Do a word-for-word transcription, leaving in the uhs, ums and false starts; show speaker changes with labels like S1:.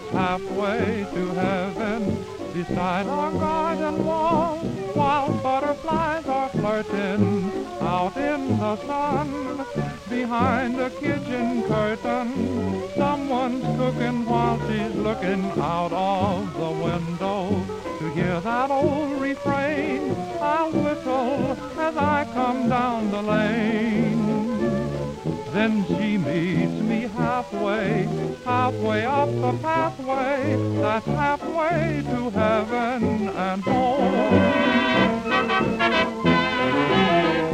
S1: halfway to heaven, beside our garden wall, while butterflies are flirting out in the sun. Behind the kitchen curtain, someone's cooking while she's looking out of the window. To hear that old refrain, I'll whistle as I come down the lane. Then she meets me halfway, halfway up the pathway, that's halfway to heaven and home.